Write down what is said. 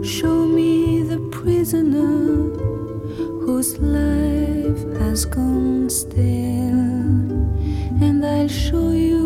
Show me the prisoner whose life has gone stale, and I'll show you